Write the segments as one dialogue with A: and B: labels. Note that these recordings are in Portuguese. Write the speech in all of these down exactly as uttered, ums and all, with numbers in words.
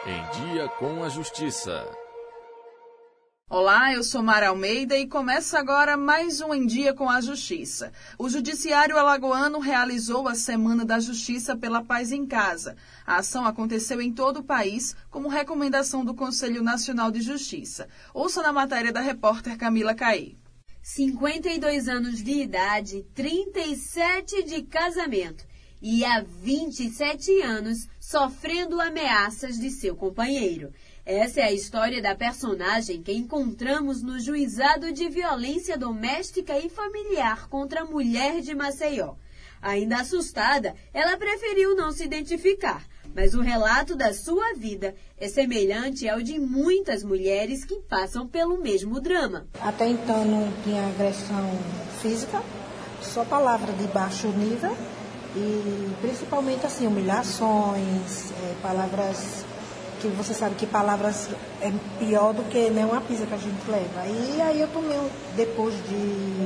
A: Em Dia com a Justiça.
B: Olá, eu sou Mara Almeida e começa agora mais um Em Dia com a Justiça. O Judiciário Alagoano realizou a Semana da Justiça pela Paz em Casa. A ação aconteceu em todo o país como recomendação do Conselho Nacional de Justiça. Ouça na matéria da repórter Camila Caí.
C: cinquenta e dois anos de idade, trinta e sete de casamento e há vinte e sete anos sofrendo ameaças de seu companheiro. Essa é a história da personagem que encontramos no Juizado de Violência Doméstica e Familiar contra a mulher de Maceió. Ainda assustada, ela preferiu não se identificar, mas o relato da sua vida é semelhante ao de muitas mulheres que passam pelo mesmo drama.
D: Até então não tinha agressão física, só palavra de baixo nível e principalmente assim, humilhações, é, palavras... que você sabe que palavras é pior do que nem uma pizza que a gente leva. E aí eu tomei, depois de,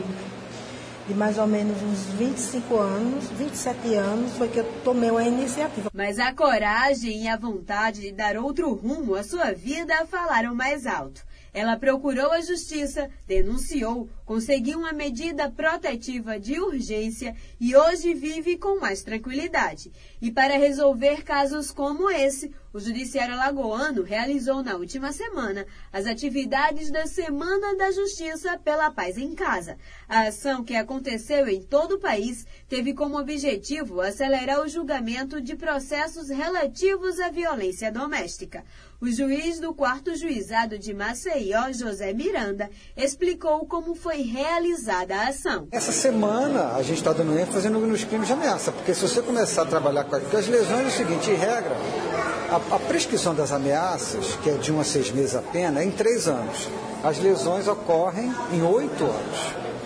D: de mais ou menos uns vinte e cinco anos, vinte e sete anos, foi que eu tomei uma iniciativa.
C: Mas a coragem e a vontade de dar outro rumo à sua vida falaram mais alto. Ela procurou a justiça, denunciou, conseguiu uma medida protetiva de urgência e hoje vive com mais tranquilidade. E para resolver casos como esse, o Judiciário Alagoano realizou na última semana as atividades da Semana da Justiça pela Paz em Casa. A ação, que aconteceu em todo o país, teve como objetivo acelerar o julgamento de processos relativos à violência doméstica. O juiz do quarto Juizado de Maceió, José Miranda, explicou como foi realizada a ação.
E: Essa semana a gente está dando ênfase nos crimes de ameaça, porque se você começar a trabalhar com as lesões, é o seguinte, em regra, a, a prescrição das ameaças, que é de um a seis meses a pena, é em três anos. As lesões ocorrem em oito anos.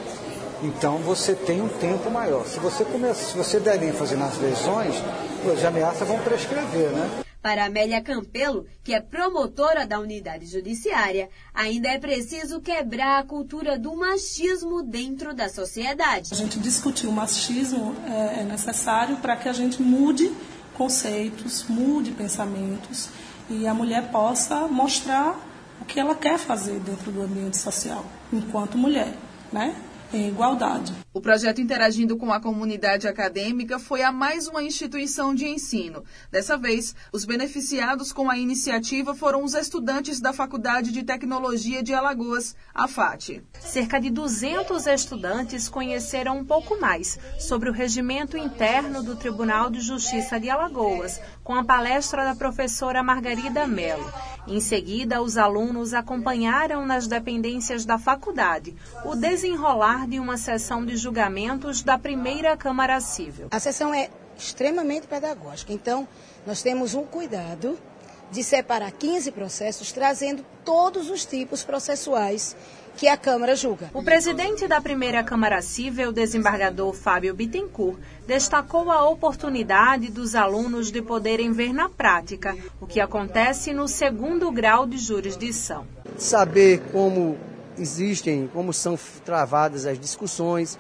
E: Então você tem um tempo maior. Se você, começa, se você der ênfase nas lesões, as ameaças vão prescrever, né?
C: Para Amélia Campelo, que é promotora da unidade judiciária, ainda é preciso quebrar a cultura do machismo dentro da sociedade.
F: A gente discutir o machismo é necessário para que a gente mude conceitos, mude pensamentos e a mulher possa mostrar o que ela quer fazer dentro do ambiente social, enquanto mulher, né? Em igualdade.
B: O projeto Interagindo com a Comunidade Acadêmica foi a mais uma instituição de ensino. Dessa vez, os beneficiados com a iniciativa foram os estudantes da Faculdade de Tecnologia de Alagoas, a FATE.
G: Cerca de duzentos estudantes conheceram um pouco mais sobre o regimento interno do Tribunal de Justiça de Alagoas, com a palestra da professora Margarida Mello. Em seguida, os alunos acompanharam nas dependências da faculdade o desenrolar de uma sessão de julgamentos da primeira Câmara Cível.
H: A sessão é extremamente pedagógica, então nós temos um cuidado de separar quinze processos, trazendo todos os tipos processuais que a Câmara julga.
G: O presidente da primeira Câmara Cível, desembargador Fábio Bittencourt, destacou a oportunidade dos alunos de poderem ver na prática o que acontece no segundo grau de jurisdição.
I: Saber como existem, como são travadas as discussões,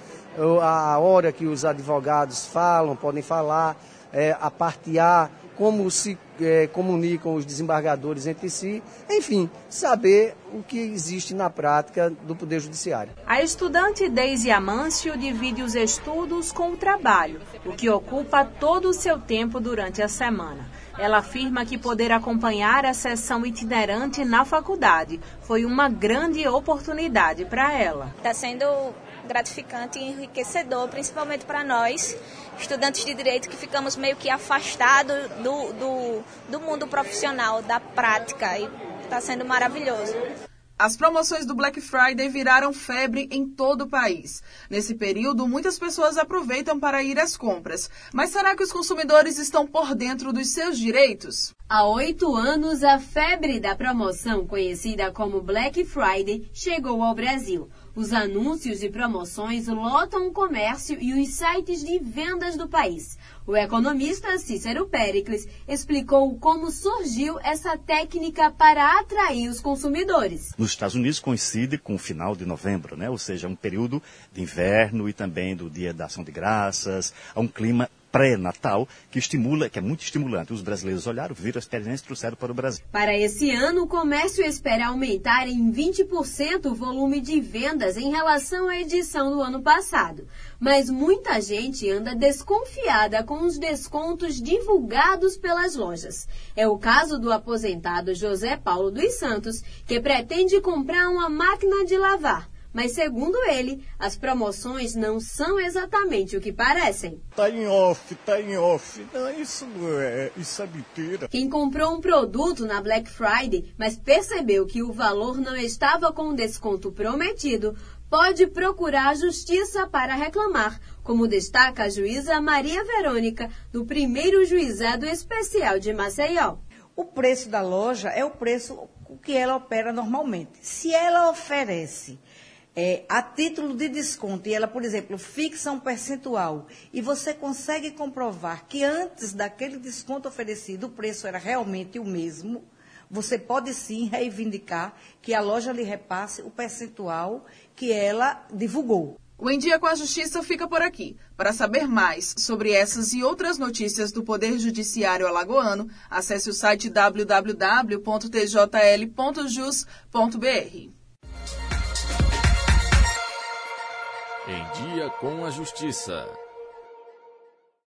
I: a hora que os advogados falam, podem falar, é, a parte A, como se é, comunicam os desembargadores entre si, enfim, saber o que existe na prática do Poder Judiciário.
G: A estudante Deise Amâncio divide os estudos com o trabalho, o que ocupa todo o seu tempo durante a semana. Ela afirma que poder acompanhar a sessão itinerante na faculdade foi uma grande oportunidade para ela.
J: Está sendo gratificante e enriquecedor, principalmente para nós, estudantes de direito, que ficamos meio que afastados do, do, do mundo profissional, da prática, e está sendo maravilhoso.
B: As promoções do Black Friday viraram febre em todo o país. Nesse período, muitas pessoas aproveitam para ir às compras. Mas será que os consumidores estão por dentro dos seus direitos?
C: Há oito anos, a febre da promoção, conhecida como Black Friday, chegou ao Brasil. Os anúncios de promoções lotam o comércio e os sites de vendas do país. O economista Cícero Péricles explicou como surgiu essa técnica para atrair os consumidores.
K: Nos Estados Unidos coincide com o final de novembro, né? Ou seja, um período de inverno e também do Dia da Ação de Graças, há um clima pré-natal, que estimula, que é muito estimulante. Os brasileiros olharam, viram a experiência e trouxeram para o Brasil.
C: Para esse ano, o comércio espera aumentar em vinte por cento o volume de vendas em relação à edição do ano passado. Mas muita gente anda desconfiada com os descontos divulgados pelas lojas. É o caso do aposentado José Paulo dos Santos, que pretende comprar uma máquina de lavar. Mas, segundo ele, as promoções não são exatamente o que parecem.
L: Tá em off, tá em off. Não, isso não é, isso é mentira.
C: Quem comprou um produto na Black Friday, mas percebeu que o valor não estava com o desconto prometido, pode procurar a justiça para reclamar, como destaca a juíza Maria Verônica, do primeiro Juizado Especial de Maceió.
M: O preço da loja é o preço que ela opera normalmente. Se ela oferece É, a título de desconto, e ela, por exemplo, fixa um percentual, e você consegue comprovar que antes daquele desconto oferecido, o preço era realmente o mesmo, você pode sim reivindicar que a loja lhe repasse o percentual que ela divulgou.
B: O Em Dia com a Justiça fica por aqui. Para saber mais sobre essas e outras notícias do Poder Judiciário Alagoano, acesse o site w w w ponto t j l ponto jus ponto b r.
A: Em Dia com a Justiça.